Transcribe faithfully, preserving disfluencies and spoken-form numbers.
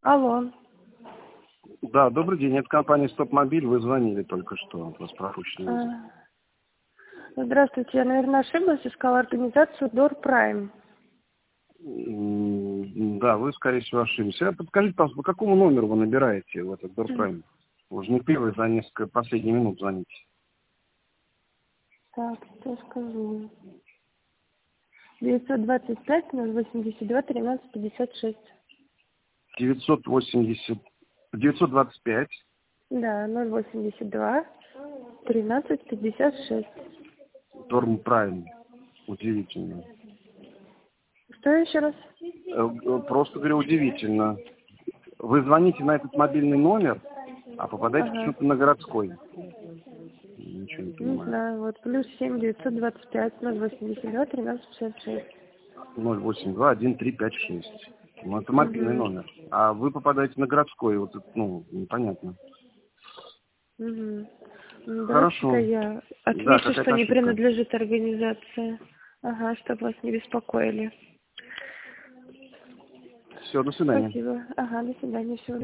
Алло. Да, добрый день, это компания «Стопмобиль», вы звонили только что, у вас пропущенный вызов. А, Здравствуйте, я, наверное, ошиблась, искала организацию Дор Прайм. М, Да, вы, скорее всего, ошиблись. А подскажите, пожалуйста, по какому номеру вы набираете в этот Дор Прайм? Вы же не первый за несколько последних минут звоните. Так, что скажу. девятьсот двадцать пять ноль восемьдесят два тринадцать пятьдесят шесть. девятьсот восемьдесят... девятьсот двадцать пять. Да, ноль восемьдесят два тринадцать пятьдесят шесть. Дор Прайм. Удивительно. Что еще раз? Э, э, Просто говорю, удивительно. Вы звоните на этот мобильный номер, а попадаете Ага. почему-то на городской. Ничего не Не понимаю. знаю, вот плюс семь девятьсот двадцать пять ноль восемьдесят два тринадцать пятьдесят шесть. ноль восемь два один три пять шесть. Ну, это мобильный Угу. номер. А вы попадаете на городской, вот это, ну, непонятно. Угу. Давайте-ка Хорошо. я Да, отмечу, что какая-то не ошибка. принадлежит организации. Ага, чтобы вас не беспокоили. Все, до свидания. Спасибо. Ага, до свидания. Всего